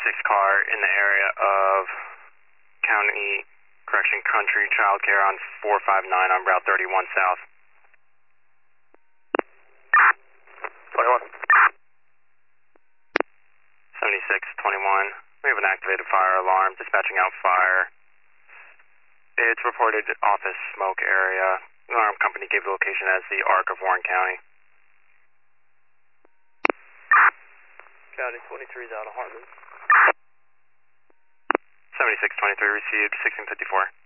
car in the area of Country Child Care on 459 on Route 31 South. 21. 7621. We have an activated fire alarm, dispatching out fire. It's reported office smoke area. The alarm company gave the location as the Arc of Warren County. County 23 is out of Hartman. 7623 received, 1654.